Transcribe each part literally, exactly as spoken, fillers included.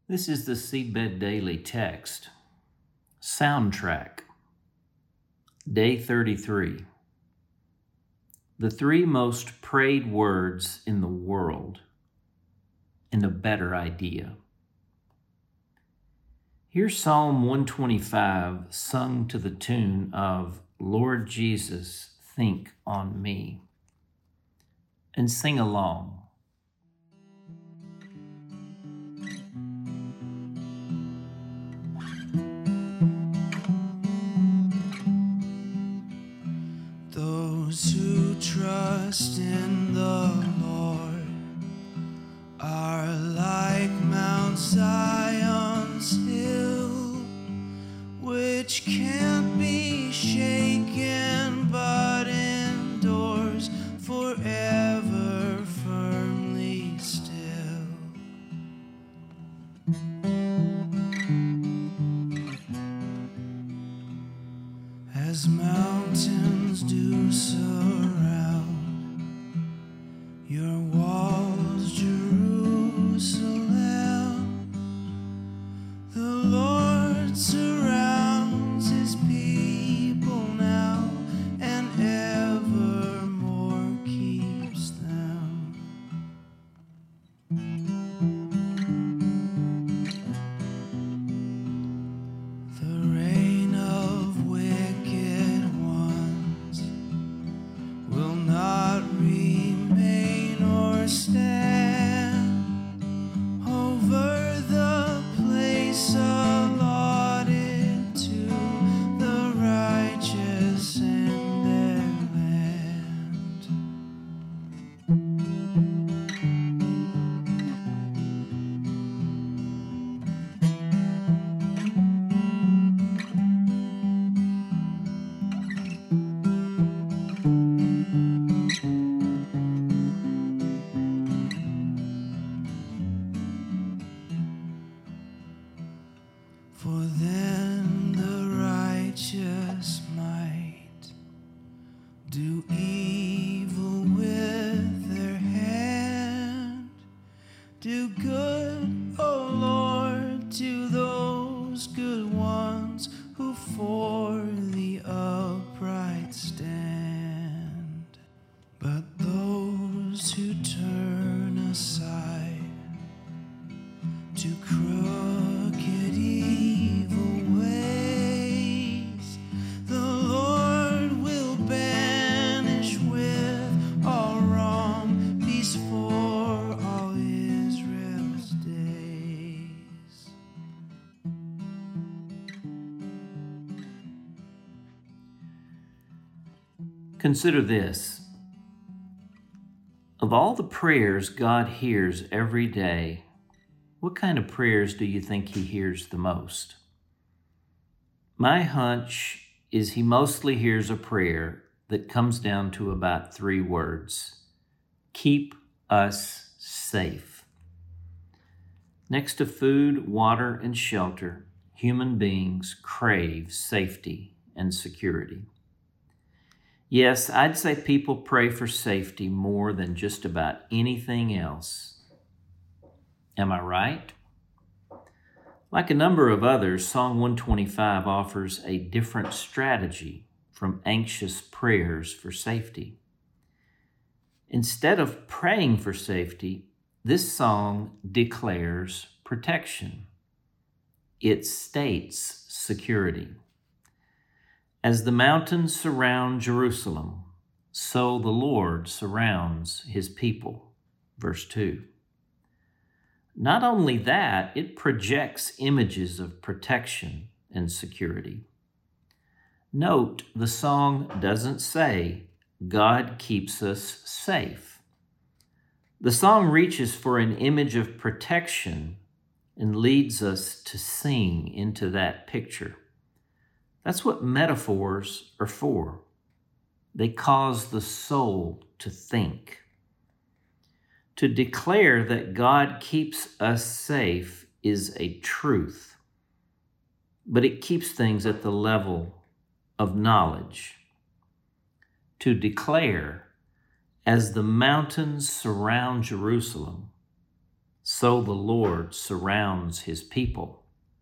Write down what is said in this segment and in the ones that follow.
This is the Seedbed Daily Text. Soundtrack. Day thirty-three. The three most prayed words in the world and a better idea. Here's Psalm one twenty-five sung to the tune of Lord Jesus, Think on Me. And sing along. Those who trust in the Lord are like Mount Zion's hill, which can't be shaken but endures forever firmly still. As mountains do surround your walls, Jerusalem, the Lord surrounds his people now and evermore keeps them. The reign of wicked ones will not remain or stand over the place allotted to the righteous and their land. For then the righteous might do evil with their hand, do good, O Lord, to those good ones who for the upright stand. But those who turn aside to crooked evil ways, the Lord will banish with all wrong, peace for all Israel's days. Consider this. Of all the prayers God hears every day, what kind of prayers do you think he hears the most? My hunch is he mostly hears a prayer that comes down to about three words. Keep us safe. Next to food, water, and shelter, human beings crave safety and security. Yes, I'd say people pray for safety more than just about anything else. Am I right? Like a number of others, Psalm one twenty-five offers a different strategy from anxious prayers for safety. Instead of praying for safety, this song declares protection. It states security. As the mountains surround Jerusalem, so the Lord surrounds his people. Verse two. Not only that, it projects images of protection and security. Note, the song doesn't say, God keeps us safe. The song reaches for an image of protection and leads us to sing into that picture. That's what metaphors are for. They cause the soul to think. To declare that God keeps us safe is a truth, but it keeps things at the level of knowledge. To declare, as the mountains surround Jerusalem, so the Lord surrounds his people.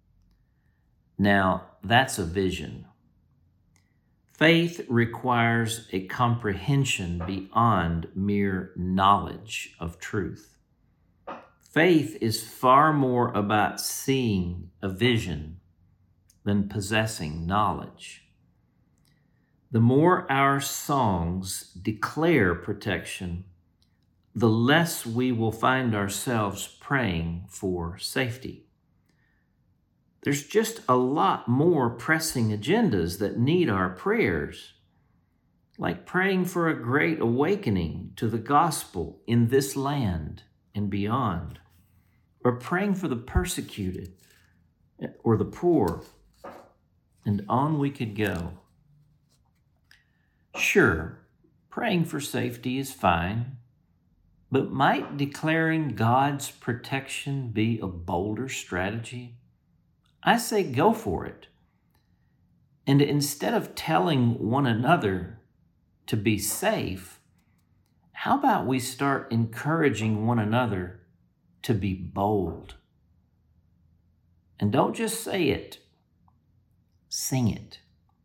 Now, that's a vision. Faith requires a comprehension beyond mere knowledge of truth. Faith is far more about seeing a vision than possessing knowledge. The more our songs declare protection, the less we will find ourselves praying for safety. There's just a lot more pressing agendas that need our prayers, like praying for a great awakening to the gospel in this land and beyond, or praying for the persecuted or the poor, and on we could go. Sure, praying for safety is fine, but might declaring God's protection be a bolder strategy? I say go for it. And instead of telling one another to be safe, how about we start encouraging one another to be bold? And don't just say it, sing it.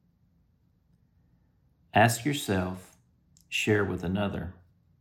Ask yourself, share with another.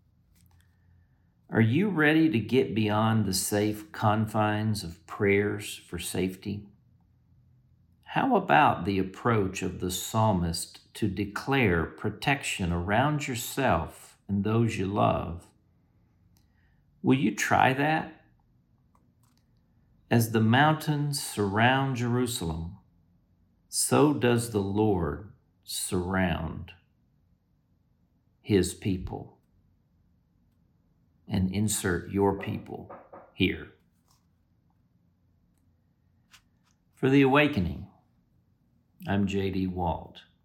Are you ready to get beyond the safe confines of prayers for safety? How about the approach of the psalmist to declare protection around yourself and those you love? Will you try that? As the mountains surround Jerusalem, so does the Lord surround his people. And insert your people here. For The Awakening, I'm J D Walt.